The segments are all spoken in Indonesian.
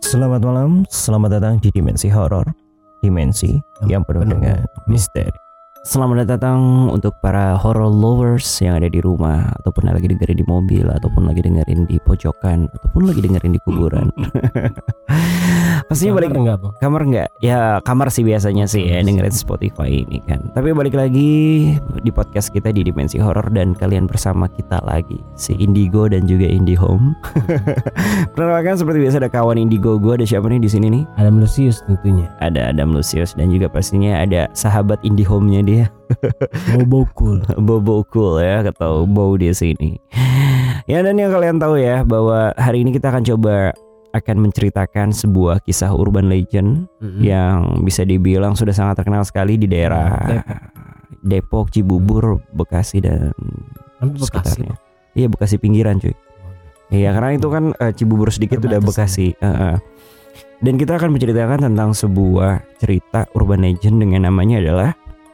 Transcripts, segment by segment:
Selamat malam, selamat datang di Dimensi Horor, dimensi yang penuh dengan misteri. Selamat datang untuk para horror lovers yang ada di rumah, ataupun lagi dengerin di mobil, ataupun lagi dengerin di pojokan, ataupun lagi dengerin di kuburan. Pastinya balik enggak, Bang? Kamar enggak? Ya kamar sih biasanya sih ya dengerin Spotify ini kan. Tapi balik lagi di podcast kita di Dimensi Horor dan kalian bersama kita lagi si Indigo dan juga Indihome. Perkenalkan seperti biasa ada kawan Indigo gue, ada siapa nih di sini nih? Adam Lucius tentunya. Ada Adam Lucius dan juga pastinya ada sahabat Indihome-nya dia. Bobo cool. Bobo cool ya, atau Bow di sini. Ya, dan yang kalian tahu ya bahwa hari ini kita akan menceritakan sebuah kisah urban legend yang bisa dibilang sudah sangat terkenal sekali di daerah Depok, Cibubur, Bekasi dan sekitarnya. Iya, Bekasi pinggiran cuy. Iya, karena itu kan Cibubur sedikit udah Bekasi. Dan kita akan menceritakan tentang sebuah cerita urban legend dengan namanya adalah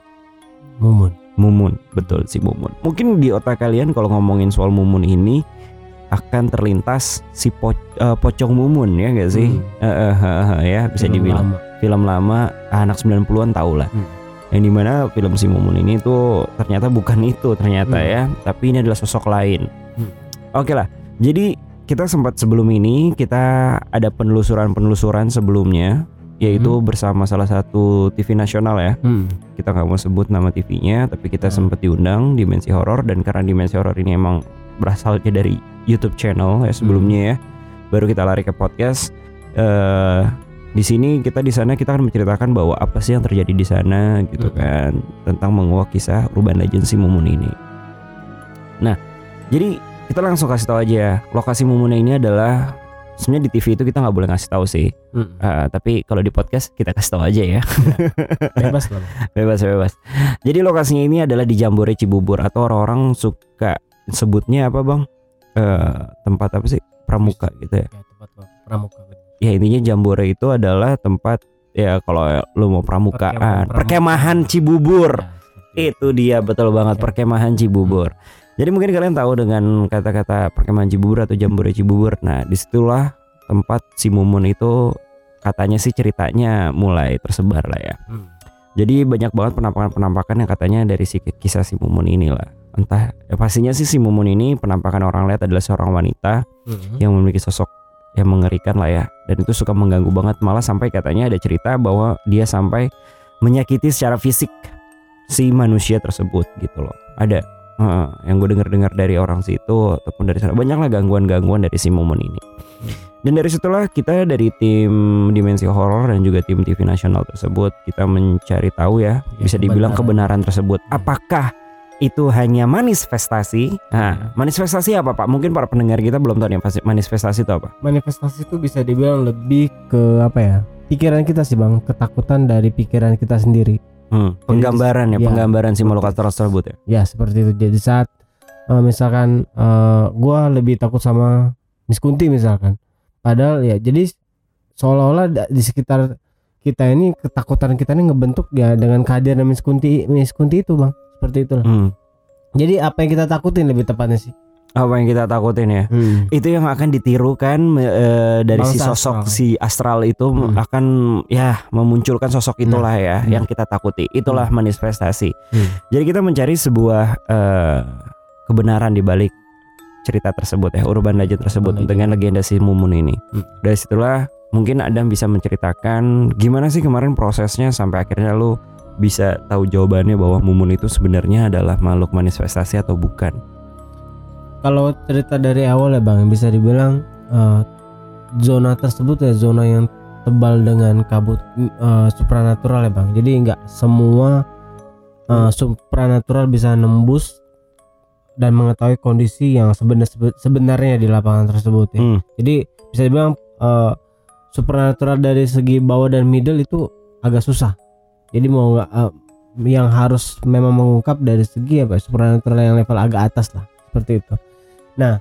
Mumun, betul si Mumun. Mungkin di otak kalian kalau ngomongin soal Mumun ini akan terlintas si Pocong Mumun ya nggak sih? Ya bisa dibilang film lama anak 90-an tahu lah. Yang dimana film si Mumun ini tuh ternyata bukan itu ternyata ya, tapi ini adalah sosok lain. Oke lah, jadi kita sempat sebelum ini kita ada penelusuran sebelumnya, yaitu bersama salah satu TV nasional ya. Kita nggak mau sebut nama TV-nya, tapi kita sempat diundang Dimensi Horor, dan karena Dimensi Horor ini emang berasalnya dari YouTube channel ya sebelumnya ya, baru kita lari ke podcast. Di sana kita akan menceritakan bahwa apa sih yang terjadi di sana gitu kan, tentang menguak kisah urban legend si Mumun ini. Nah, jadi kita langsung kasih tahu aja lokasi Mumunnya ini adalah sebenarnya di TV itu kita nggak boleh ngasih tahu sih, tapi kalau di podcast kita kasih tahu aja ya. Bebas lah. Bebas. Jadi lokasinya ini adalah di Jambore Cibubur, atau orang-orang suka sebutnya apa bang? Tempat apa sih? Pramuka gitu ya. Tempat pramuka. Ya intinya Jambore itu adalah tempat ya kalau lu mau pramukaan, perkemahan Cibubur. Itu dia betul banget, perkemahan Cibubur. Jadi mungkin kalian tahu dengan kata-kata perkemahan Cibubur atau Jambore Cibubur. Nah, disitulah tempat si Mumun itu katanya sih ceritanya mulai tersebar lah ya. Jadi banyak banget penampakan yang katanya dari si kisah si Mumun inilah. Entah ya pastinya sih si Mumun ini penampakan orang lihat adalah seorang wanita yang memiliki sosok yang mengerikan lah ya. Dan itu suka mengganggu banget, malah sampai katanya ada cerita bahwa dia sampai menyakiti secara fisik si manusia tersebut gitu loh. Ada yang gue dengar dari orang situ ataupun dari sana, banyaklah gangguan-gangguan dari si Mumun ini. Dan dari situlah kita dari tim Dimensi Horor dan juga tim TV nasional tersebut kita mencari tahu ya, bisa dibilang kebenaran tersebut. Apakah itu hanya manifestasi? Nah, manifestasi apa Pak? Mungkin para pendengar kita belum tahu nih manifestasi itu apa. Manifestasi itu bisa dibilang lebih ke apa ya? Pikiran kita sih bang, ketakutan dari pikiran kita sendiri. Penggambaran penggambaran si makhluk astral tersebut ya. Ya seperti itu. Jadi saat misalkan gue lebih takut sama Miss Kunti misalkan, padahal ya jadi seolah-olah di sekitar kita ini ketakutan kita ini ngebentuk ya dengan kehadiran Miss Kunti itu bang, seperti itulah. Jadi apa yang kita takutin lebih tepatnya sih? Apa yang kita takutin ya? Itu yang akan ditirukan dari bangsa si sosok astral. Si astral itu akan ya memunculkan sosok itulah yang kita takuti. Itulah manifestasi. Jadi kita mencari sebuah kebenaran di balik cerita tersebut ya, urban legend tersebut dengan legenda si Mumun ini. Dari situlah mungkin Adam bisa menceritakan gimana sih kemarin prosesnya sampai akhirnya lu bisa tahu jawabannya bahwa Mumun itu sebenarnya adalah makhluk manifestasi atau bukan. Kalau cerita dari awal ya bang, bisa dibilang zona tersebut ya zona yang tebal dengan kabut supranatural ya bang. Jadi nggak semua supranatural bisa nembus dan mengetahui kondisi yang sebenarnya di lapangan tersebut ya. Jadi bisa dibilang supranatural dari segi bawah dan middle itu agak susah. Jadi mau nggak yang harus memang mengungkap dari segi apa supranatural yang level agak atas lah, seperti itu. Nah,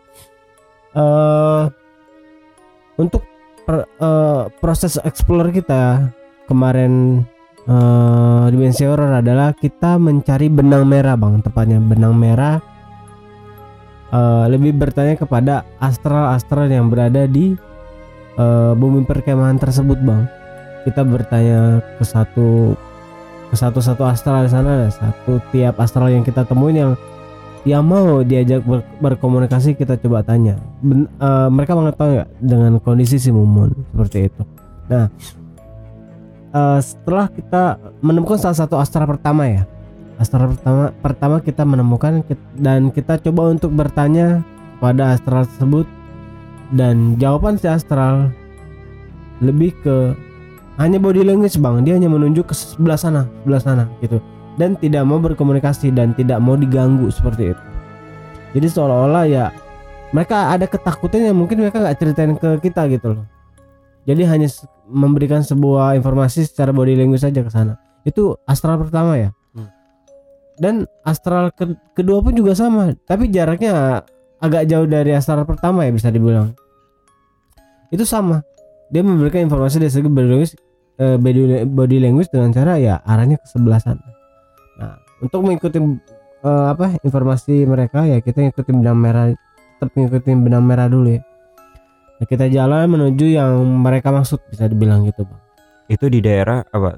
untuk proses explore kita kemarin Dimensi Horor adalah kita mencari benang merah bang, tepatnya benang merah lebih bertanya kepada astral-astral yang berada di bumi perkemahan tersebut bang. Kita bertanya ke satu astral di sana, ada satu tiap astral yang kita temuin yang mau diajak berkomunikasi, kita coba tanya. Mereka mengetahui nggak dengan kondisi si Mumun seperti itu. Nah, setelah kita menemukan salah satu astral pertama ya, astral pertama kita menemukan dan kita coba untuk bertanya pada astral tersebut, dan jawaban si astral lebih ke hanya body language bang. Dia hanya menunjuk ke sebelah sana gitu, dan tidak mau berkomunikasi dan tidak mau diganggu seperti itu. Jadi seolah-olah ya mereka ada ketakutan yang mungkin mereka nggak ceritain ke kita gitu loh. Jadi hanya memberikan sebuah informasi secara body language saja ke sana. Itu astral pertama ya. Dan astral kedua pun juga sama, tapi jaraknya agak jauh dari astral pertama ya, bisa dibilang. Itu sama. Dia memberikan informasi dari segi body language dengan cara ya arahnya ke sebelah sana. Nah, untuk mengikuti informasi mereka ya kita ngikutin benang merah, tetap ngikutin benang merah dulu ya. Nah, kita jalan menuju yang mereka maksud, bisa dibilang gitu bang. Itu di daerah apa?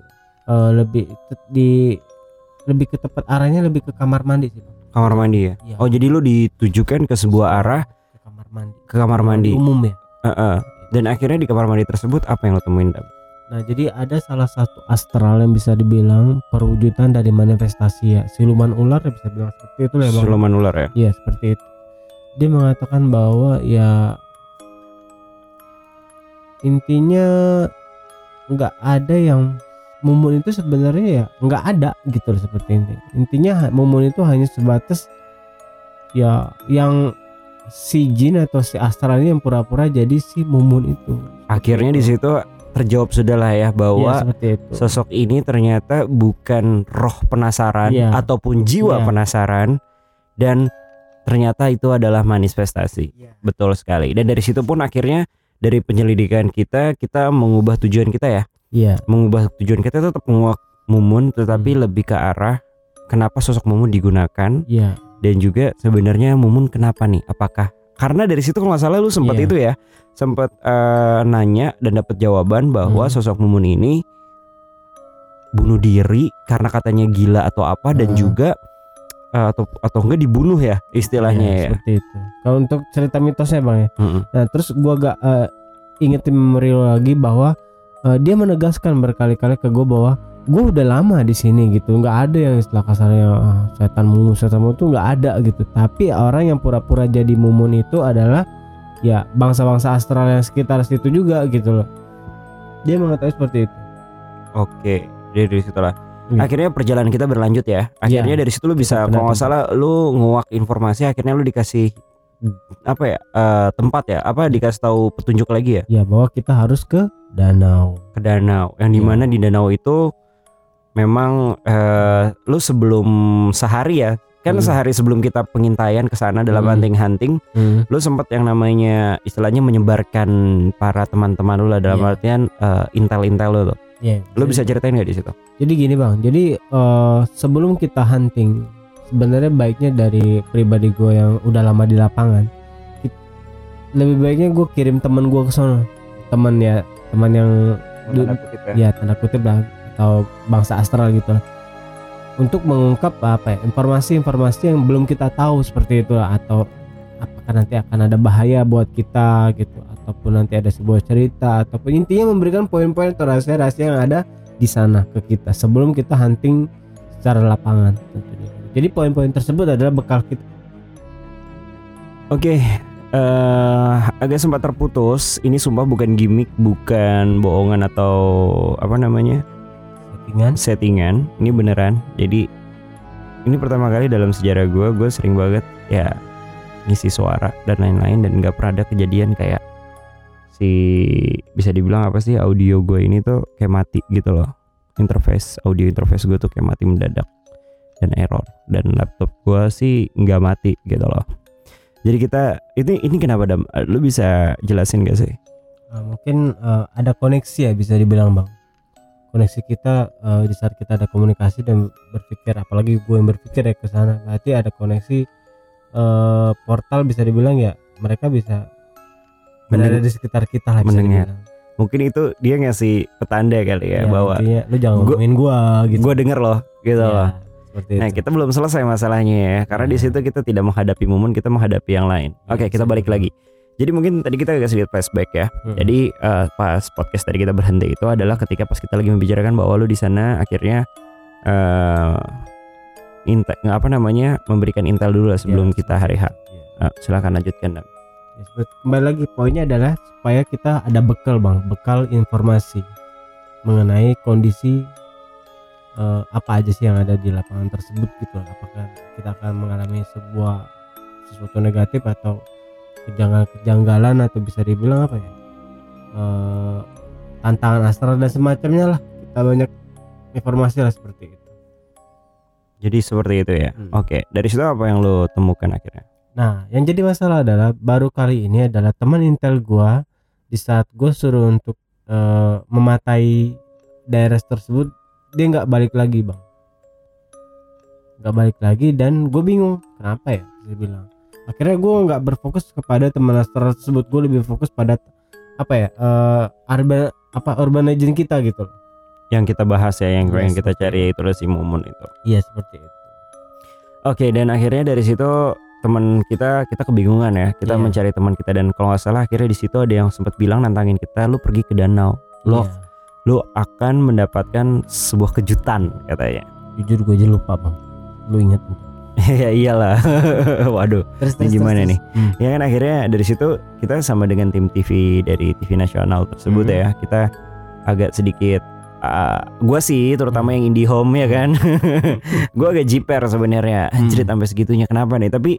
Lebih ke tepat arahnya lebih ke kamar mandi sih bang. Kamar mandi ya? Iya. Oh jadi lu ditujukan ke sebuah arah ke kamar mandi umum ya. Dan akhirnya di kamar mandi tersebut apa yang lo temuin Dam? Nah jadi ada salah satu astral yang bisa dibilang perwujudan dari manifestasi ya, siluman ular ya, bisa bilang seperti itu ya bang. Siluman ular ya? Iya seperti itu. Dia mengatakan bahwa ya intinya nggak ada yang Mumun itu sebenarnya ya nggak ada gitu loh, seperti ini. Intinya Mumun itu hanya sebatas ya yang si jin atau si astral ini yang pura-pura jadi si Mumun itu. Akhirnya di situ terjawab sudah lah ya bahwa sosok ini ternyata bukan roh penasaran ataupun jiwa penasaran, dan ternyata itu adalah manifestasi. Betul sekali. Dan dari situ pun akhirnya dari penyelidikan kita mengubah tujuan kita ya. Mengubah tujuan kita tetap menguak Mumun, tetapi lebih ke arah kenapa sosok Mumun digunakan. Dan juga sebenarnya Mumun kenapa nih? Apakah karena dari situ kalau nggak salah lu sempat itu ya, sempat nanya dan dapat jawaban bahwa sosok Mumun ini bunuh diri karena katanya gila atau apa, dan juga atau enggak dibunuh ya istilahnya ya. Seperti itu. Kalau untuk cerita mitosnya bang ya. Nah terus gua agak ingetin memori lagi bahwa dia menegaskan berkali-kali ke gue bahwa gue udah lama di sini gitu, nggak ada yang istilah kasarnya setan Mumun itu nggak ada gitu. Tapi orang yang pura-pura jadi Mumun itu adalah ya bangsa-bangsa astral yang sekitar situ juga gitu loh. Dia mengetahui seperti itu. Oke, dari situ lah. Akhirnya perjalanan kita berlanjut ya. Akhirnya dari situ lu bisa, kalau nggak salah lu nguak informasi, akhirnya lu dikasih apa ya, tempat ya, apa dikasih tahu petunjuk lagi ya? Ya bahwa kita harus ke danau. Yang dimana di danau itu memang lu sebelum sehari ya, kan sehari sebelum kita pengintaian ke sana dalam hunting, lu sempat yang namanya istilahnya menyebarkan para teman-teman lu lah, dalam artian intel-intel lu tuh. Lu bisa ceritain nggak di situ? Jadi gini bang, jadi sebelum kita hunting, sebenarnya baiknya dari pribadi gue yang udah lama di lapangan, lebih baiknya gue kirim teman gue ke sana, teman yang tanda kutip lah, atau bangsa astral gitu lah, untuk mengungkap informasi-informasi yang belum kita tahu seperti itu lah, atau apakah nanti akan ada bahaya buat kita gitu, ataupun nanti ada sebuah cerita, ataupun intinya memberikan poin-poin atau rahasia-rahasia yang ada di sana ke kita sebelum kita hunting secara lapangan tentunya. Jadi poin-poin tersebut adalah bekal kita. Oke. Agak sempat terputus. Ini sumpah bukan gimmick, bukan bohongan atau apa namanya, settingan. Ini beneran. Jadi ini pertama kali dalam sejarah gue sering banget ya ngisi suara dan lain-lain, dan nggak pernah ada kejadian kayak bisa dibilang apa sih, audio gue ini tuh kayak mati gitu loh. Audio interface gue tuh kayak mati mendadak dan error, dan laptop gue sih nggak mati gitu loh. Jadi kita ini kenapa Dam? Lu bisa jelasin gak sih? Mungkin ada koneksi ya, bisa dibilang bang. Koneksi kita di saat kita ada komunikasi dan berpikir, apalagi gue yang berpikir ya ke sana, berarti ada koneksi portal, bisa dibilang ya. Mereka bisa berada di sekitar kita lah, bisa mendengar. dibilang. Mungkin itu dia ngasih petanda kali ya, bahwa intinya, lu jangan ngomongin gua gitu. Gue denger loh gitu Ya, loh. seperti Nah itu. kita belum selesai masalahnya ya, karena di situ kita tidak menghadapi momen, kita menghadapi yang lain. Oke, kita balik lagi. Jadi mungkin tadi kita agak sedikit flashback ya. Jadi pas podcast tadi kita berhenti itu adalah ketika pas kita lagi membicarakan bahwa lu di sana akhirnya memberikan intel dulu lah sebelum kita hari H. Silakan lanjutkan. Kembali lagi, poinnya adalah supaya kita ada bekal bang, bekal informasi mengenai kondisi apa aja sih yang ada di lapangan tersebut gitu. Apakah kita akan mengalami sesuatu negatif atau kejanggalan atau bisa dibilang apa ya, tantangan astral dan semacamnya lah. Kita banyak informasi lah seperti itu. Jadi seperti itu ya. Oke, dari situ apa yang lo temukan akhirnya? Nah, yang jadi masalah adalah baru kali ini adalah teman intel gua di saat gua suruh untuk mematai daerah tersebut, dia nggak balik lagi bang, nggak balik lagi, dan gue bingung kenapa ya. Dia bilang akhirnya gue nggak berfokus kepada teman astral tersebut, gue lebih fokus pada urban legend kita gitu loh. Yang kita bahas ya, yang kita cari itu si momen itu. Iya seperti itu. Oke, dan akhirnya dari situ teman kita kebingungan ya, kita mencari teman kita, dan kalau nggak salah akhirnya di situ ada yang sempat bilang nantangin kita, lu pergi ke danau, lu akan mendapatkan sebuah kejutan katanya. Jujur gue aja lupa bang, lu ingat? Ya iyalah. Waduh, ini gimana nih? Ya kan akhirnya dari situ kita sama dengan tim TV dari TV nasional tersebut ya, kita agak sedikit gue sih terutama yang IndiHome ya kan. Gue agak jiper sebenarnya. Anjir sampai segitunya kenapa nih? Tapi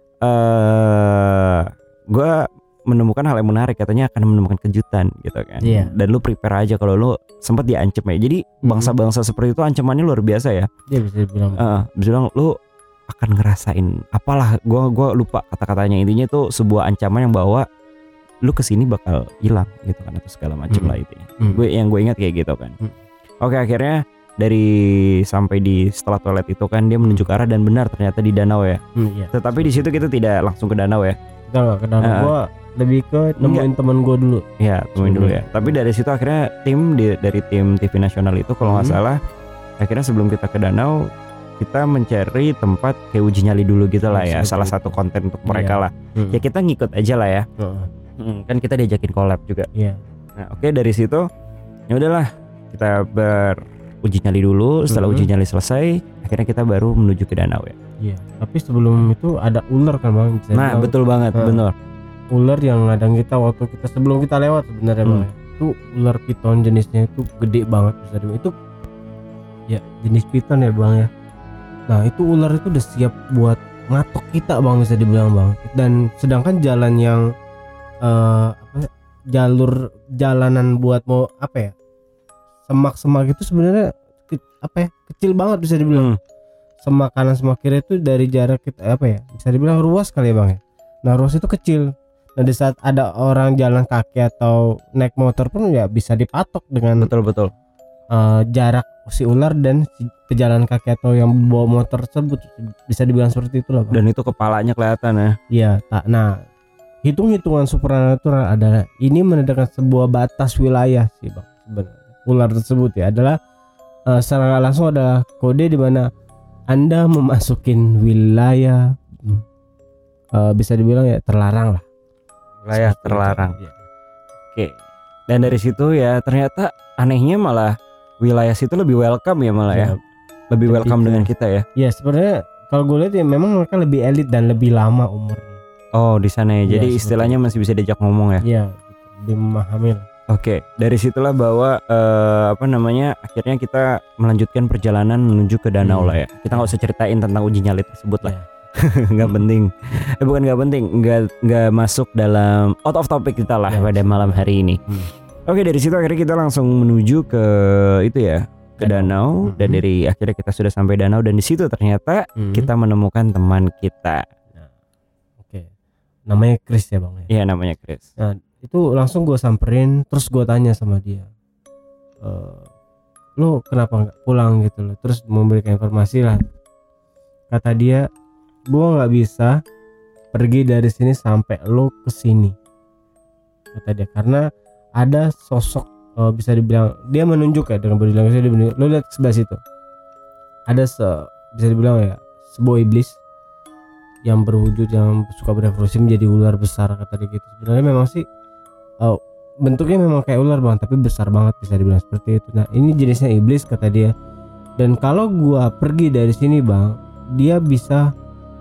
gue menemukan hal yang menarik, katanya akan menemukan kejutan gitu kan. Dan lu prepare aja kalau lu sempat diancam ya. Jadi bangsa-bangsa seperti itu ancamannya luar biasa ya. Dia bisa bilang lu akan ngerasain apalah, gue lupa kata-katanya, intinya itu sebuah ancaman yang bahwa lu kesini bakal hilang gitu kan, atau segala macam lah itu. Gue ingat kayak gitu kan. Oke, akhirnya sampai di setelah toilet itu kan dia menuju ke arah, dan benar ternyata di danau ya. Tetapi di situ kita tidak langsung ke danau ya. Kita nggak ke danau, gue lebih ke nemuin temen gue dulu. Ya temuin dulu ya. Tapi dari situ akhirnya dari tim TV nasional itu kalau nggak salah, akhirnya sebelum kita ke danau kita mencari tempat kayak uji nyali dulu gitu lah ya. Salah satu konten untuk mereka lah. Ya kita ngikut aja lah ya. Kan kita diajakin collab juga. Nah oke, dari situ ya udahlah kita beruji nyali dulu. Setelah uji nyali selesai, akhirnya kita baru menuju ke danau ya. Tapi sebelum itu ada ular kan bang. Nah betul banget, benar. Ular yang ngadang kita waktu sebelum kita lewat sebenarnya bang. Itu ular piton, jenisnya itu gede banget, bisa dibilang itu ya jenis piton ya bang ya. Nah itu ular itu udah siap buat ngatok kita bang, bisa dibilang bang. Dan sedangkan jalan yang jalur jalanan buat mau semak-semak itu sebenarnya kecil banget, bisa dibilang. Semak kanan semak kiri itu dari jarak kita bisa dibilang ruas kali ya bang ya. Nah ruas itu kecil. Nah di saat ada orang jalan kaki atau naik motor pun ya bisa dipatok dengan betul jarak si ular dan si pejalan kaki atau yang bawa motor tersebut, bisa dibilang seperti itu lah bang. Dan itu kepalanya kelihatan ya. Iya. Nah hitung-hitungan supranatural adalah ini menandakan sebuah batas wilayah sih bang. Sebenarnya ular tersebut ya adalah secara langsung ada kode di mana Anda memasukin wilayah bisa dibilang ya terlarang lah. Wilayah terlarang. Oke. Dan dari situ ya ternyata anehnya malah wilayah situ lebih welcome ya malah ya. Lebih welcome dengan kita ya. Ya sebenarnya kalau gue lihat ya memang mereka lebih elit dan lebih lama umurnya. Oh di sana ya. Jadi istilahnya masih bisa diajak ngomong ya. Iya, lebih memahami lah. Oke, dari situlah bahwa akhirnya kita melanjutkan perjalanan menuju ke danau lah ya. Kita nggak usah ceritain tentang uji nyali tersebut lah. Nggak penting. Bukan nggak penting, nggak masuk dalam out of topic kita lah pada malam hari ini. Oke, dari situ akhirnya kita langsung menuju ke itu ya, ke danau. Dan dari akhirnya kita sudah sampai danau, dan di situ ternyata kita menemukan teman kita. Oke, namanya Chris ya bang ya. Iya namanya Chris. Nah itu langsung gue samperin, terus gue tanya sama dia, lo kenapa nggak pulang gitu loh, terus memberikan informasi lah. Kata dia, gue nggak bisa pergi dari sini sampai lo kesini. kata dia, karena ada sosok bisa dibilang dia menunjuk ya dengan body language dia menunjuk. Lo lihat sebelah situ ada bisa dibilang ya sebuah iblis yang berwujud yang suka berevolusi menjadi ular besar, kata dia gitu. Sebenarnya memang sih bentuknya memang kayak ular bang, tapi besar banget bisa dibilang seperti itu. Nah ini jenisnya iblis kata dia. Dan kalau gua pergi dari sini bang, dia bisa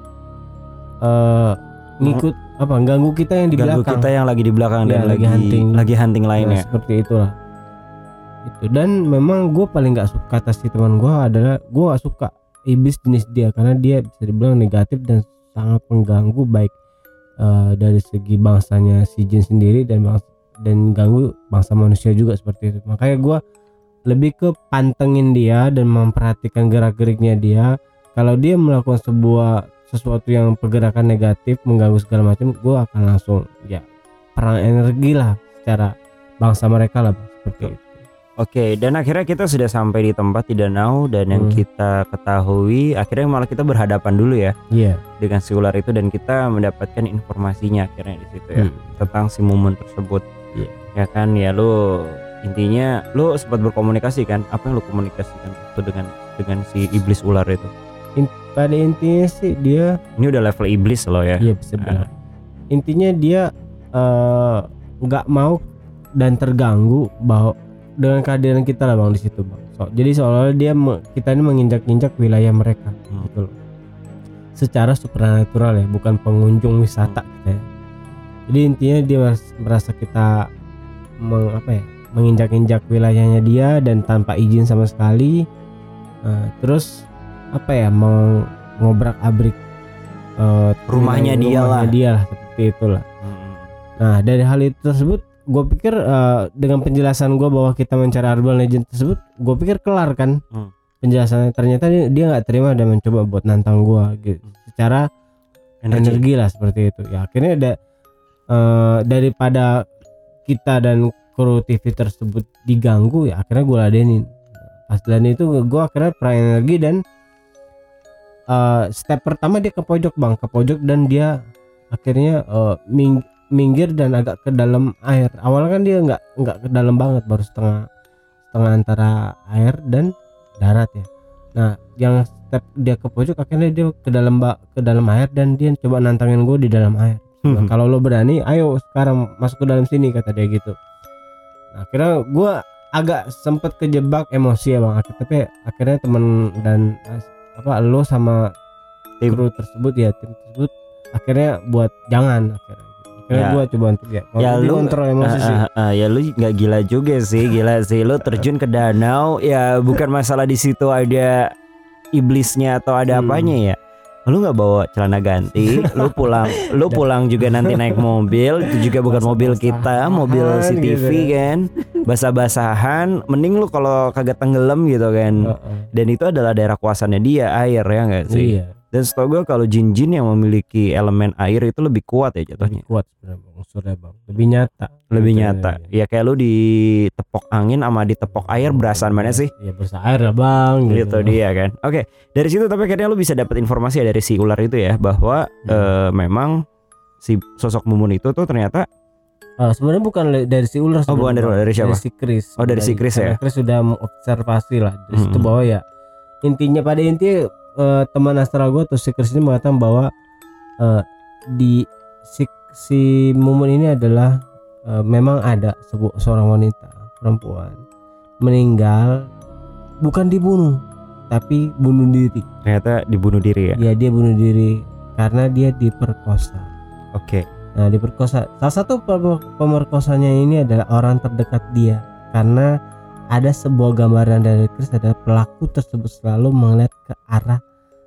ngikut ganggu kita yang di ganggu belakang. kita yang lagi di belakang Ya, dan lagi hunting lainnya. Nah, seperti itulah. Itu. Dan memang gue paling nggak suka, kata si teman gue adalah gue gak suka iblis jenis dia, karena dia bisa dibilang negatif dan sangat mengganggu baik dari segi bangsanya si jin sendiri dan ganggu bangsa manusia juga seperti itu. Makanya gue lebih ke pantengin dia dan memperhatikan gerak-geriknya dia. Kalau dia melakukan sesuatu yang pergerakan negatif mengganggu segala macam, gue akan langsung ya perang energi lah secara bangsa mereka lah seperti itu. Oke, dan akhirnya kita sudah sampai di tempat di danau, dan yang kita ketahui akhirnya malah kita berhadapan dulu ya dengan si ular itu, dan kita mendapatkan informasinya akhirnya di situ ya tentang si Mumun tersebut. Ya kan, ya lo intinya lo sempat berkomunikasi kan, apa yang lo komunikasikan itu dengan si iblis ular itu? Pada intinya sih dia ini udah level iblis lo ya. Iya bisa benar. Intinya dia nggak mau dan terganggu bahwa dengan kehadiran kita lah bang di situ bang. Jadi seolah-olah kita ini menginjak-injak wilayah mereka gitu loh. Secara supranatural ya, bukan pengunjung wisata gitu ya. Jadi intinya dia merasa kita menginjak-injak wilayahnya dia dan tanpa izin sama sekali. Terus mengobrak-abrik rumahnya dia lah seperti itulah. Nah dari hal itu tersebut gue pikir dengan penjelasan gue bahwa kita mencari Urban Legend tersebut, gue pikir kelar kan penjelasannya. Ternyata dia nggak terima dan mencoba buat nantang gue gitu, secara energi lah seperti itu. Ya akhirnya ada daripada kita dan kru TV tersebut diganggu, ya akhirnya gue ladenin. Pas ladenin itu gue akhirnya perang energi dan step pertama dia ke pojok bang, dan dia akhirnya minggir dan agak ke dalam air. Awalnya kan dia nggak ke dalam banget, baru setengah antara air dan darat ya. Nah yang step dia ke pojok akhirnya dia ke dalam air dan dia coba nantangin gue di dalam air. Nah, kalau lo berani ayo sekarang masuk ke dalam sini, kata dia gitu. Nah, akhirnya gue agak sempet kejebak emosi ya bang, tapi akhirnya temen dan lo sama tim tersebut akhirnya buat jangan akhirnya gue coba untuk lu kontrol emosi sih. Ya lu nggak gila juga sih, gila sih lu terjun ke danau ya, bukan masalah di situ ada iblisnya atau ada apanya ya. Lu nggak bawa celana ganti, lu pulang juga nanti naik mobil, itu juga bukan mobil kita, mobil CCTV gitu kan, basah-basahan, mending lu kalau kagak tenggelam gitu kan. Dan itu adalah daerah kuasanya dia, air ya nggak sih? Iya. Dan setahu gue kalau jin-jin yang memiliki elemen air itu lebih kuat ya jatuhnya. Lebih kuat sebenarnya unsurnya bang, lebih nyata. Ya kayak lu ditepok angin sama ditepok air, berasaan mana sih? Ya berasa air lah bang. Gitu dia kan. Oke, dari situ tapi akhirnya lu bisa dapat informasi dari si ular itu ya, bahwa memang si sosok Mumun itu tuh ternyata sebenarnya bukan dari si ular. Oh bukan dari siapa? Dari si Chris. Oh dari si Chris ya. Chris sudah mengobservasi lah dari situ bahwa ya pada intinya teman astral gue tuh si Chris ini mengatakan bahwa di si Mumun ini adalah memang ada seorang wanita perempuan meninggal, bukan dibunuh tapi bunuh diri. Ternyata dibunuh diri ya? Iya dia bunuh diri karena dia diperkosa. Oke. Nah diperkosa, salah satu pemerkosanya ini adalah orang terdekat dia, karena ada sebuah gambaran dari Chris adalah pelaku tersebut selalu melihat ke arah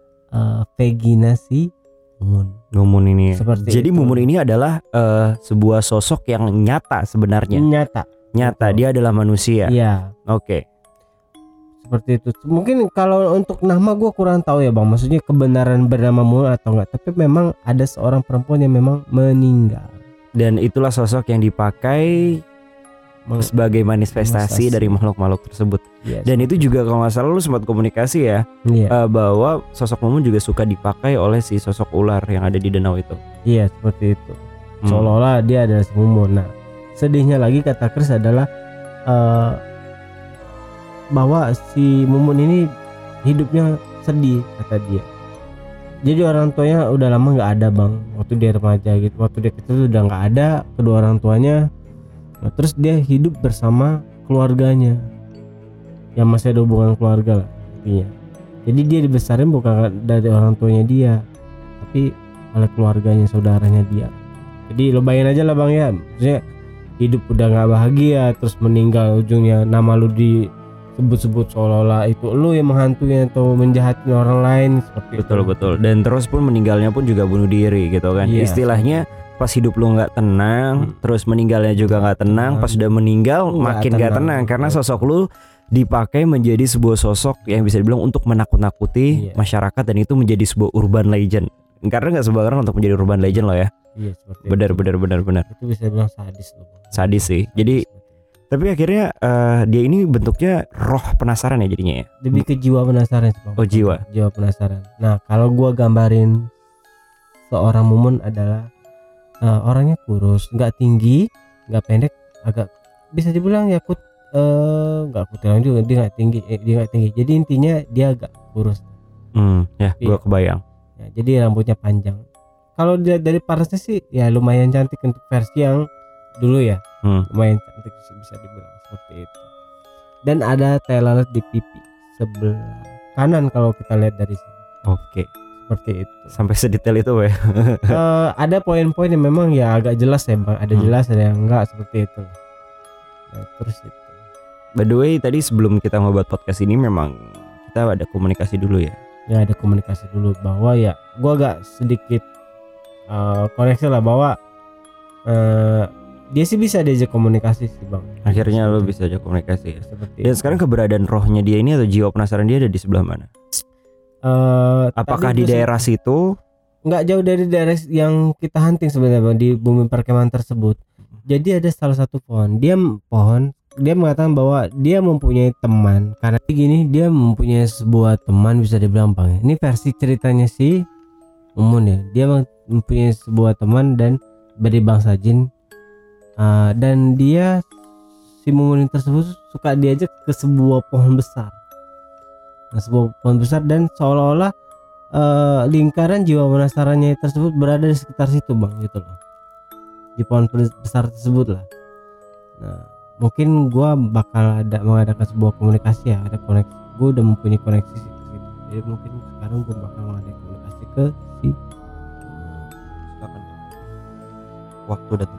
vagina si Mumun ini. Seperti jadi itu. Mumun ini adalah sebuah sosok yang nyata sebenarnya. Nyata dia adalah manusia. Iya. Oke. Seperti itu. Mungkin kalau untuk nama gue kurang tahu ya bang, maksudnya kebenaran bernama Mumun atau enggak. Tapi memang ada seorang perempuan yang memang meninggal. Dan itulah sosok yang dipakai sebagai manifestasi dari makhluk-makhluk tersebut. Yes. Dan itu juga kalau nggak salah lu sempat komunikasi ya, bahwa sosok Mumun juga suka dipakai oleh si sosok ular yang ada di danau itu. Iya seperti itu. Seolah-olah dia adalah si Mumun. Nah sedihnya lagi kata Chris adalah bahwa si Mumun ini hidupnya sedih kata dia. Jadi orang tuanya udah lama nggak ada bang, waktu dia remaja gitu, waktu dia kecil udah nggak ada kedua orang tuanya. Nah, terus dia hidup bersama keluarganya, yang masih ada hubungan keluarga lah intinya. Jadi dia dibesarin bukan dari orang tuanya dia, tapi oleh keluarganya, saudaranya dia. Jadi lo bayangin aja lah bang ya, maksudnya hidup udah nggak bahagia, terus meninggal ujungnya nama lu disebut-sebut seolah-olah itu lu yang menghantui atau menjahati orang lain seperti betul. Dan terus pun meninggalnya pun juga bunuh diri gitu kan. Iya. Istilahnya pas hidup lu nggak tenang, terus meninggalnya juga nggak tenang, pas udah meninggal makin nggak tenang karena sosok lu dipakai menjadi sebuah sosok yang bisa dibilang untuk menakut-nakuti masyarakat, dan itu menjadi sebuah urban legend. Karena nggak semua orang untuk menjadi urban legend loh ya. Iya, seperti benar. Itu bisa bilang sadis loh. Sadis sih. Jadi tapi akhirnya dia ini bentuknya roh penasaran ya jadinya ya. Lebih ke jiwa penasaran sih bang. Oh jiwa penasaran. Nah kalau gua gambarin seorang Mumun adalah orangnya kurus, nggak tinggi, nggak pendek, agak bisa dibilang ya nggak kutilang juga, dia nggak tinggi. Jadi intinya dia agak kurus. Ya gua kebayang. Ya, jadi rambutnya panjang. Kalau dilihat dari parasnya sih ya lumayan cantik untuk versi yang dulu ya. Lumayan cantik sih bisa dibilang seperti itu. Dan ada tai lalat di pipi sebelah kanan kalau kita lihat dari sini. Oke. Seperti itu. Sampai sedetail itu ya. Ada poin-poin yang memang ya agak jelas ya bang. Ada jelas, ada yang enggak seperti itu. Nah, terus itu. By the way tadi sebelum kita membuat podcast ini memang kita ada komunikasi dulu ya. Ya ada komunikasi dulu bahwa ya gua agak sedikit koneksi lah bahwa dia sih bisa diajak komunikasi sih bang. Akhirnya lo bisa ajak komunikasi ya. Seperti Dan sekarang keberadaan rohnya dia ini atau jiwa penasaran dia ada di sebelah mana? Apakah di daerah situ? Nggak jauh dari daerah yang kita hunting sebenarnya bang, di bumi perkemahan tersebut. Jadi ada salah satu pohon. Dia mengatakan bahwa dia mempunyai teman. Karena gini, dia mempunyai sebuah teman bisa dibilang bang. Ini versi ceritanya si Mumun ya. Dia mempunyai sebuah teman dan beri bangsa jin. Dan dia si Mumun tersebut suka diajak ke sebuah pohon besar. Nah, sebuah pohon besar dan seolah-olah lingkaran jiwa penasarannya tersebut berada di sekitar situ bang, gitu loh. Di pohon besar tersebut lah. Nah, mungkin gua bakal mengadakan sebuah komunikasi ya, ada koneksi. Gua udah mempunyai koneksi ke situ. Jadi mungkin sekarang gua bakal mengadakan komunikasi ke si waktu datang.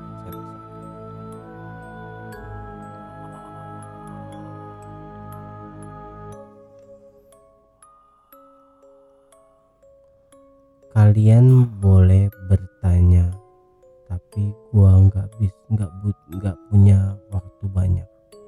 Kalian boleh bertanya, tapi gua nggak punya waktu banyak.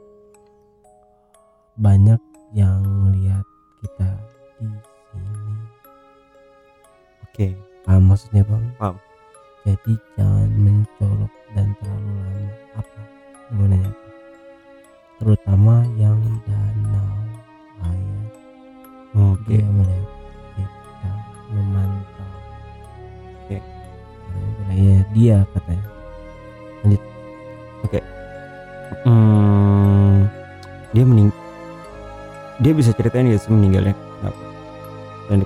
Banyak yang lihat kita di sini. Oke. Paham maksudnya bang? Paham. Jadi jangan mencolok dan terlalu lama. Apa? Gimana ya? Terutama yang danau air. Oke. Dia melihat kita memantau. Oke. Wilayah dia katanya. Lanjut. Oke. Dia bisa ceritain ya meninggalnya kenapa? Dan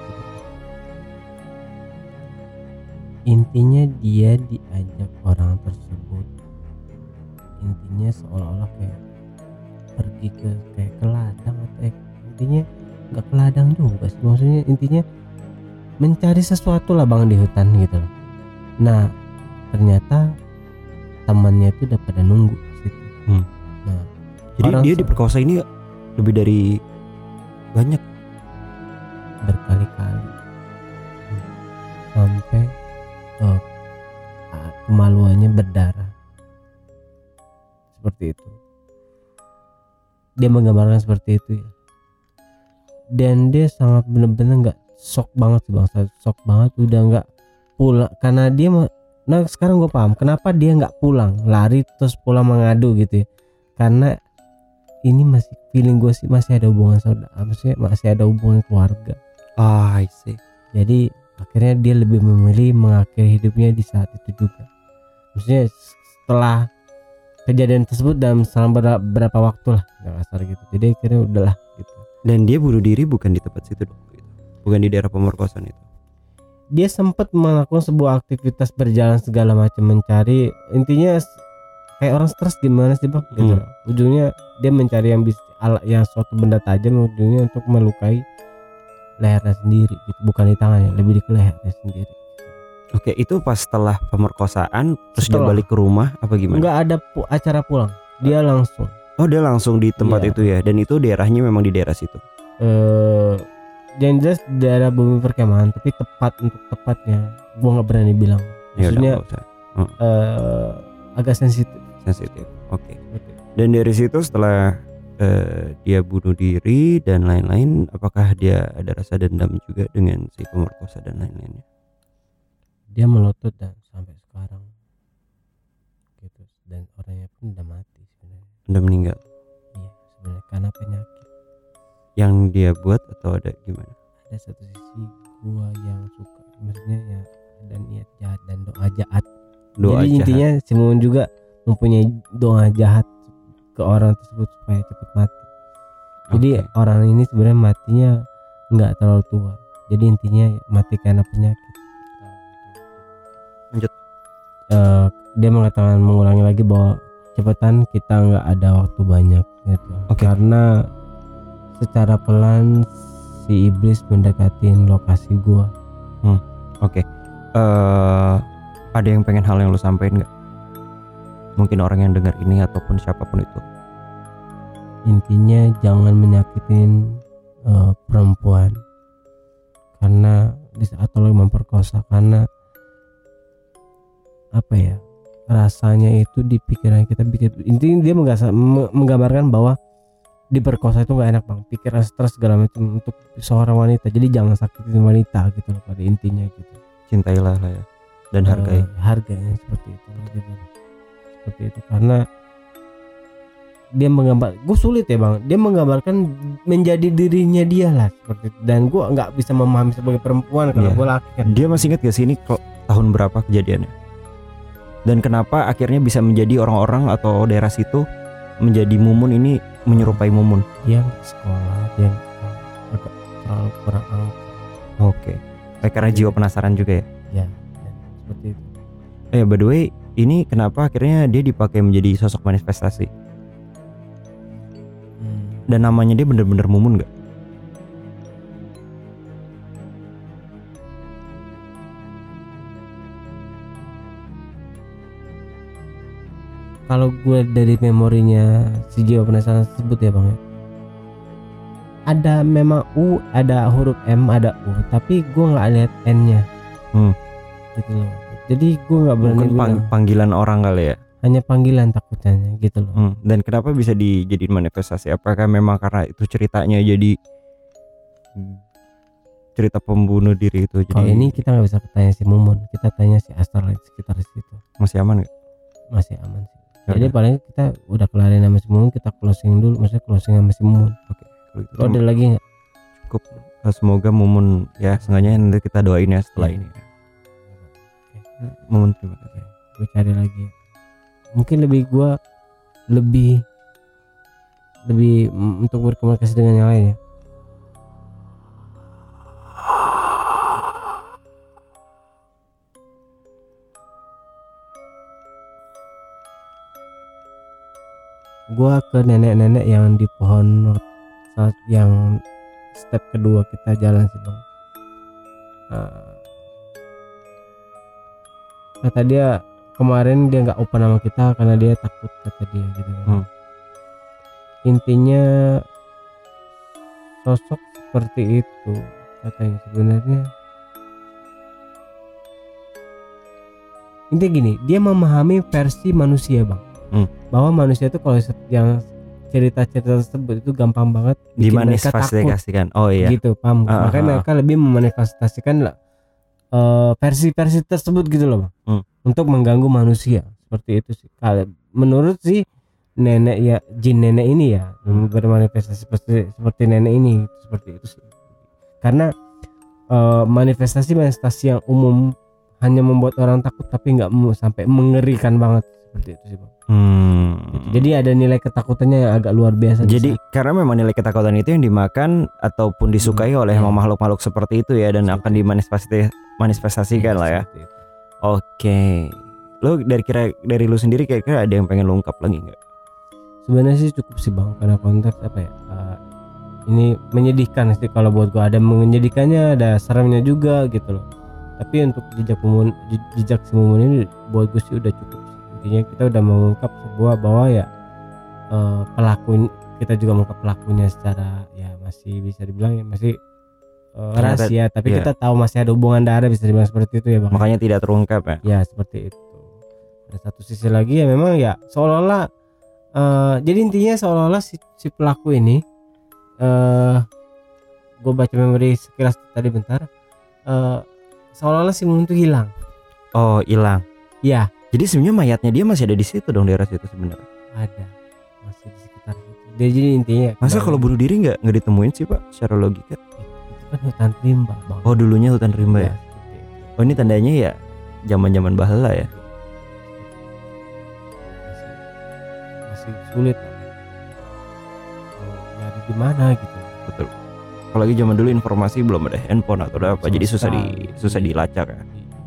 intinya dia diajak orang tersebut. Intinya seolah-olah kayak pergi ke ladang atau intinya nggak ke ladang juga sih. Maksudnya intinya mencari sesuatu lah bang di hutan gitu loh. Nah ternyata temannya itu udah pada nunggu di situ. Nah jadi dia diperkosa ini lebih dari banyak, berkali-kali sampai kemaluannya berdarah seperti itu. Dia menggambarkan seperti itu ya. Dan dia sangat benar-benar nggak shock banget sih bang, shock banget udah nggak pulang karena dia nah sekarang gue paham kenapa dia nggak pulang, lari terus pulang mengadu gitu ya. Karena ini masih feeling gue sih masih ada hubungan saudara, maksudnya masih ada hubungan keluarga. I see. Jadi akhirnya dia lebih memilih mengakhiri hidupnya di saat itu juga. Maksudnya setelah kejadian tersebut dalam selama berapa waktu lah nggak kasar gitu. Jadi akhirnya udahlah gitu. Dan dia bunuh diri bukan di tempat situ dong gitu. Bukan di daerah pemerkosaan itu. Dia sempat melakukan sebuah aktivitas berjalan segala macam mencari, intinya kayak orang stres gimana sih bang gitu. Ujungnya dia mencari yang suatu benda tajam, ujungnya untuk melukai lehernya sendiri gitu, bukan di tangannya, lebih di lehernya sendiri. Oke, itu pas setelah pemerkosaan terus dia Setelah. balik ke rumah apa gimana? Nggak ada acara pulang, dia langsung. Oh, dia langsung di tempat Iya. itu ya, dan itu daerahnya memang di daerah situ. Yang jelas daerah bumi perkemahan, tapi tepatnya gua nggak berani bilang. Ya udah, Maksudnya nggak usah. agak sensitif. Oke. Dan dari situ setelah dia bunuh diri dan lain-lain, apakah dia ada rasa dendam juga dengan si pemerkosa dan lain-lainnya? Dia melotot dan sampai sekarang gitu, dan orangnya pun udah mati sebenarnya. Udah meninggal. Iya sebenarnya karena penyakit Yang dia buat atau ada gimana? ada satu sisi gua yang suka, maksudnya ya ada niat jahat dan doa jahat. Doa Jadi jahat. intinya Simon juga mempunyai doa jahat ke orang tersebut supaya cepat mati. Jadi Oke. orang ini sebenarnya matinya nggak terlalu tua. Jadi intinya mati karena penyakit. Lanjut. Dia mengatakan, mengulangi lagi bahwa cepetan, kita nggak ada waktu banyak gitu. Oke. Karena secara pelan si iblis mendekatin lokasi gua. Oke. Ada yang pengen hal yang lu sampein nggak? Mungkin orang yang dengar ini ataupun siapapun itu. Intinya jangan menyakitin perempuan karena di saat lo memperkosa, karena apa ya, rasanya itu di pikiran kita bikin. Intinya dia menggambarkan bahwa diperkosa itu nggak enak bang, pikiran stres segala macam untuk seorang wanita. Jadi jangan sakitin wanita gitu loh pada intinya gitu. Cintailah lah ya, dan hargai. Harganya seperti itu loh, gitu. Seperti itu karena dia menggambar, gue sulit ya bang, dia menggambarkan menjadi dirinya dia lah seperti itu. Dan gue nggak bisa memahami sebagai perempuan karena Iya. gue laki kan. Dia masih ingat gak sih ini tahun berapa kejadiannya? Dan kenapa akhirnya bisa menjadi orang-orang atau daerah situ menjadi Mumun ini menyerupai Mumun? Dia nggak sekolah, dia agak terlalu kurang angka. Oke. Karena jiwa penasaran juga ya. Ya, seperti itu. By the way, ini kenapa akhirnya dia dipakai menjadi sosok manifestasi? Dan namanya dia bener-bener Mumun gak? Kalau gue dari memorinya si jiwa penasaran tersebut ya bang, ada memang U, ada huruf M, ada U, tapi gue nggak lihat N-nya. Gitu loh. Jadi gue nggak berani Mungkin bilang, panggilan orang kali ya. hanya panggilan takutnya gitu loh. Dan kenapa bisa dijadiin manifestasi? Apakah memang karena itu ceritanya jadi cerita pembunuh diri itu? Kalau Jadi ini kita nggak bisa tanya si Mumun, kita tanya si astral sekitar situ. masih aman gak? Masih aman sih. Ya Jadi udah. paling kita udah kelarin sama si Mumun, kita closing dulu, maksudnya closing sama si Mumun. Kalau gitu Lo ada lagi nggak? cukup. Semoga Mumun ya, sengaja nanti kita doain ya setelah ini. Mumun terima kasih. Gue cari lagi. Mungkin gue lebih untuk berkomunikasi dengan yang lain ya. Gue ke nenek-nenek yang di pohon saat yang step kedua kita jalan sih bang. Kata dia kemarin dia nggak open sama kita karena dia takut, kata dia gitu kan. Intinya sosok seperti itu katanya sebenarnya. Intinya gini, dia memahami versi manusia bang, bahwa manusia itu kalau yang cerita-cerita tersebut itu gampang banget bikin mereka takut dimanifestasikan. Oh iya. gitu, paham? Makanya mereka lebih memanifestasikan versi-versi tersebut gitu loh bang, untuk mengganggu manusia seperti itu sih. Kalau menurut si nenek ya, jin nenek ini ya bermanifestasi seperti nenek ini, seperti itu sih. Karena manifestasi yang umum hanya membuat orang takut tapi nggak sampai mengerikan banget seperti itu sih bang. Jadi ada nilai ketakutannya yang agak luar biasa. Jadi karena memang nilai ketakutan itu yang dimakan ataupun disukai oleh makhluk-makhluk seperti itu ya, dan akan dimanifestasikan lah ya. Oke. Lo dari lu sendiri kira-kira ada yang pengen lu ungkap lagi nggak? Sebenarnya sih cukup sih bang, karena konteks apa ya, ini menyedihkan sih kalau buat gua. Ada menyedihkannya, ada seremnya juga gitu loh. Tapi untuk jejak si Mumun ini buat gue sih udah cukup sih. Intinya kita udah mengungkap sebuah bahwa ya kita juga mengungkap pelakunya secara ya masih bisa dibilang ya masih rahasia, tapi kita tahu masih ada hubungan darah, bisa dibilang seperti itu ya bang. Makanya tidak terungkap ya. Ya seperti itu. Ada satu sisi lagi ya memang ya seolah-olah jadi intinya seolah-olah si pelaku ini gue baca memori sekilas tadi bentar, seolah-olah si Mumun itu hilang. Oh hilang. Ya. Jadi sebenarnya mayatnya dia masih ada di situ dong, daerah situ sebenarnya. Ada, masih di sekitar itu. Jadi intinya. Masa kalau bunuh diri nggak ditemuin sih pak? Secara logika. Itu kan hutan rimba bang. Oh dulunya hutan rimba ya. Oh ini tandanya ya zaman bahala ya. Masih sulit. Nyari di mana gitu. Betul. Apalagi zaman dulu informasi belum ada handphone atau apa, jadi susah dilacak ya.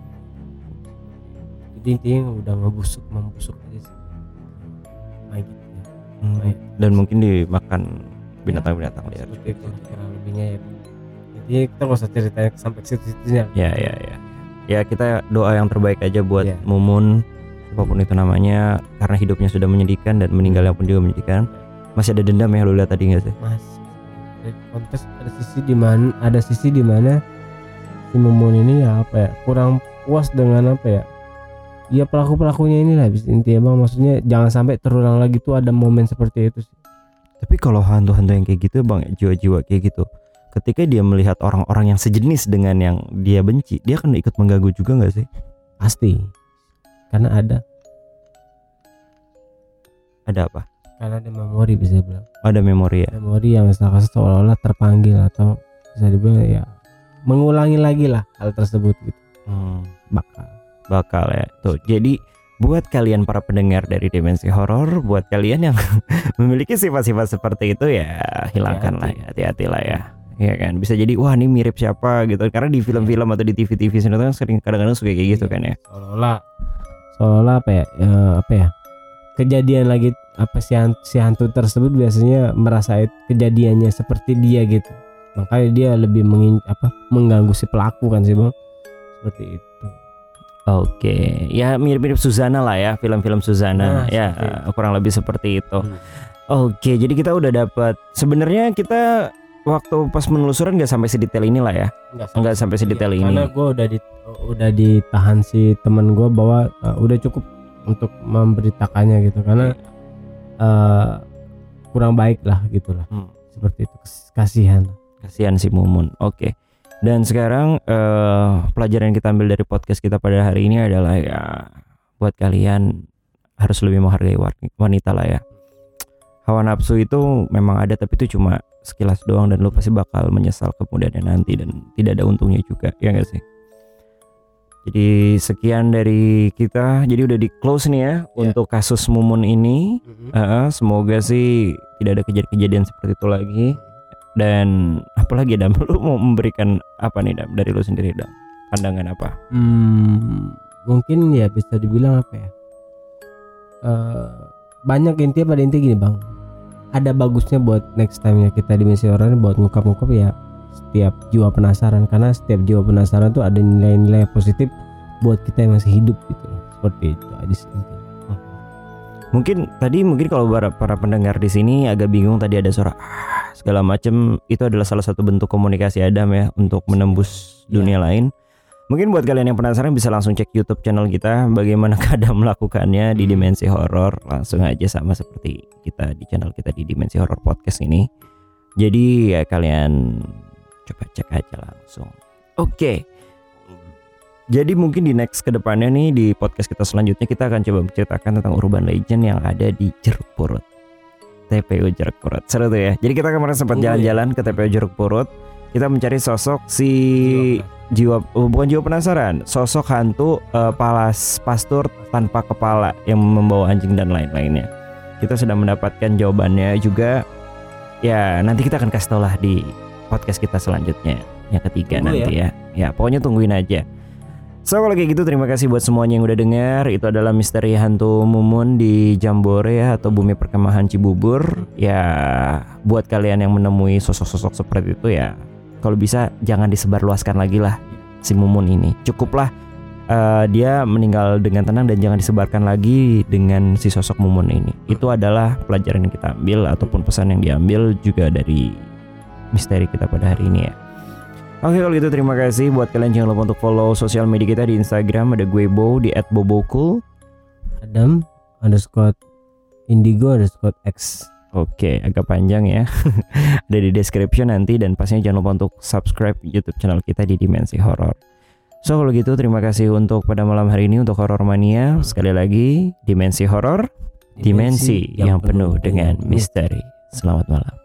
Jadi intinya udah membusuk aja sih. Kayak gitu ya. Dan mungkin dimakan binatang-binatang liar. Seperti itu kurang lebihnya ya. Jadi kita nggak usah ceritanya sampai situ-situnya. Ya kita doa yang terbaik aja buat Mumun, apapun itu namanya, karena hidupnya sudah menyedihkan dan meninggalnya pun juga menyedihkan. Masih ada dendam ya, lu lihat tadi nggak sih? Kontes ada sisi di mana si Mumun ini ya apa ya, kurang puas dengan apa ya, ya pelakunya inilah intinya bang. Maksudnya jangan sampai terulang lagi tuh ada momen seperti itu sih. Tapi kalau hantu-hantu yang kayak gitu bang, jiwa-jiwa kayak gitu, ketika dia melihat orang-orang yang sejenis dengan yang dia benci, dia akan ikut mengganggu juga nggak sih? Pasti, karena ada apa? Karena ada memori, bisa dibilang. Ada memori ya. Memori yang misalkan seolah-olah terpanggil atau bisa dibilang ya mengulangi lagi lah hal tersebut gitu. Bakal ya. Tuh, jadi buat kalian para pendengar dari Dimensi Horor, buat kalian yang memiliki sifat-sifat seperti itu ya hilangkan lah ya, hati-hati lah ya. Ya kan, bisa jadi wah ini mirip siapa gitu, karena di film-film atau di TV-TV sinetron sering kadang-kadang suka kayak gitu kan ya. Seolah-olah apa ya? Kejadian lagi apa si hantu tersebut biasanya merasa kejadiannya seperti dia gitu, makanya dia lebih mengganggu si pelaku kan sih bang, seperti itu. Oke, ya mirip-mirip Suzana lah ya, film-film Suzana ya, kurang lebih seperti itu. Oke, jadi kita udah dapat, sebenarnya kita waktu pas penelusuran nggak sampai sedetail ini lah ya, nggak sampai sedetail ini. Karena gue udah ditahan si teman gue bahwa udah cukup untuk memberitakannya gitu, karena kurang baik lah gitulah, seperti itu. Kasihan si Mumun. Oke. Dan sekarang pelajaran yang kita ambil dari podcast kita pada hari ini adalah ya buat kalian harus lebih menghargai wanita lah ya. Hawa nafsu itu memang ada, tapi itu cuma sekilas doang dan lu pasti bakal menyesal kemudiannya nanti, dan tidak ada untungnya juga, ya nggak sih? Jadi sekian dari kita, jadi udah di close nih ya untuk kasus Mumun ini. Semoga sih tidak ada kejadian seperti itu lagi. Dan apalagi Dam, lu mau memberikan apa nih Dam, dari lu sendiri Dam, pandangan apa? Mungkin ya bisa dibilang apa ya, banyak pada intinya gini bang, ada bagusnya buat next time ya kita Dimensi Horor buat ngungkap ya setiap jiwa penasaran, karena setiap jiwa penasaran tuh ada nilai-nilai positif buat kita yang masih hidup gitu loh. Seperti itu aja sih. Mungkin kalau para pendengar di sini agak bingung tadi ada suara segala macam, itu adalah salah satu bentuk komunikasi Adam ya untuk menembus dunia lain. Mungkin buat kalian yang penasaran bisa langsung cek YouTube channel kita bagaimana Adam melakukannya di Dimensi Horor, langsung aja sama seperti kita di channel kita di Dimensi Horor Podcast ini. Jadi ya kalian coba cek aja langsung. Oke. Jadi mungkin di next kedepannya nih di podcast kita selanjutnya kita akan coba menceritakan tentang urban legend yang ada di Jeruk Purut, TPU Jeruk Purut. Seru tuh ya. Jadi kita kemarin sempat jalan-jalan ke TPU Jeruk Purut. Kita mencari sosok si bukan jiwa penasaran, sosok hantu pastur tanpa kepala yang membawa anjing dan lain-lainnya. Kita sudah mendapatkan jawabannya juga. Ya nanti kita akan kasih tau lah di podcast kita selanjutnya yang ketiga. Tunggu nanti ya pokoknya tungguin aja. So kalau kayak gitu terima kasih buat semuanya yang udah dengar. Itu adalah misteri hantu Mumun di Jambore ya, atau bumi perkemahan Cibubur. Ya buat kalian yang menemui sosok-sosok seperti itu ya, kalau bisa jangan disebarluaskan lagi lah si Mumun ini. Cukuplah dia meninggal dengan tenang dan jangan disebarkan lagi dengan si sosok Mumun ini. Itu adalah pelajaran yang kita ambil ataupun pesan yang diambil juga dari misteri kita pada hari ini ya. Oke kalau gitu terima kasih buat kalian, jangan lupa untuk follow sosial media kita di Instagram, ada gue Bo di @bobocool, Adam _indigo_x. Oke agak panjang ya. Ada di description nanti, dan pastinya jangan lupa untuk subscribe YouTube channel kita di Dimensi Horor. So kalau gitu terima kasih untuk pada malam hari ini untuk Horor Mania. Sekali lagi Dimensi Horor, dimensi yang penuh dengan misteri. Selamat malam.